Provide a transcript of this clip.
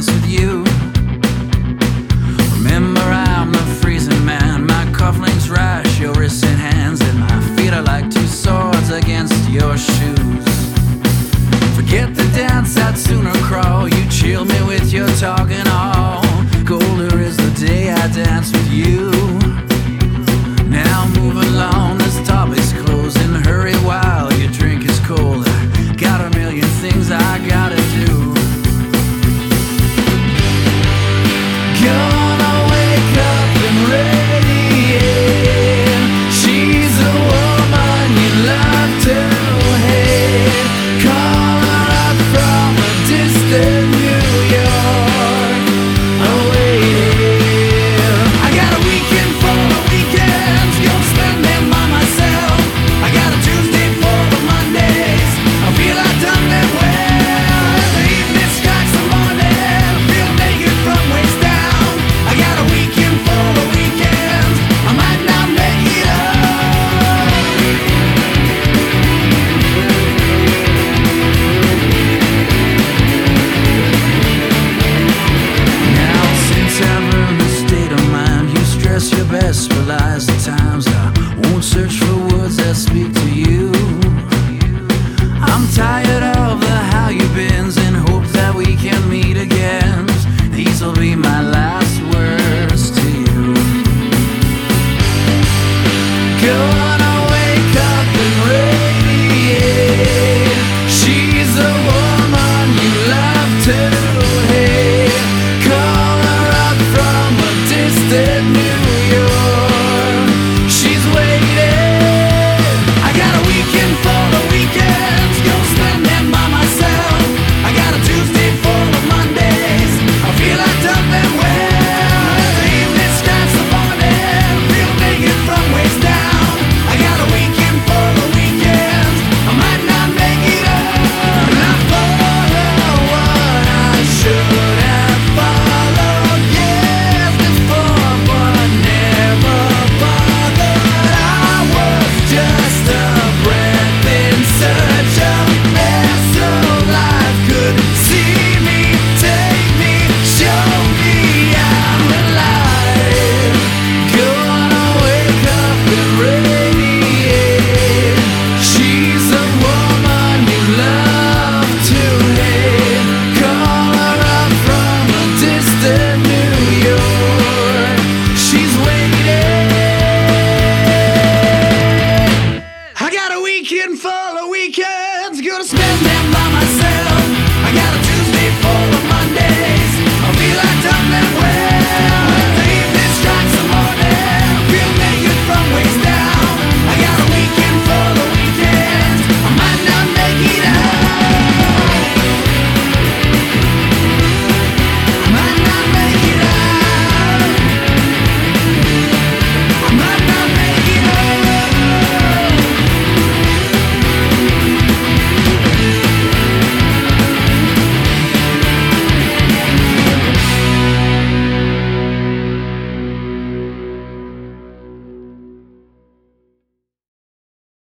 with you. Remember, I'm the freezing man. My cufflinks rash your wrists and hands, and my feet are like two swords against your shoes. Forget the dance, I'd sooner crawl. You chill me with your talk and all. Colder is the day I dance with you. Now move along, this topic's closing. Hurry while your drink is cold. I got a million things I gotta do. Gonna wake up and radiate. She's a woman you love to hate. Call her up from a distant New York. I got a weekend full of weekends, gonna spend them by myself. I got a Tuesday full of Mondays, I feel I've done them well. The evening strikes the morning, I feel naked from waist down. I got a weekend full of weekends, I might not make it up. Now since I've learned the state of mind, you stress your best belies the times. I won't search for words that speak to you. I'm tired of the how you beens and hope that we can meet again. These will be my last words to you. Gonna wake up and radiate. She's a woman you love to hate.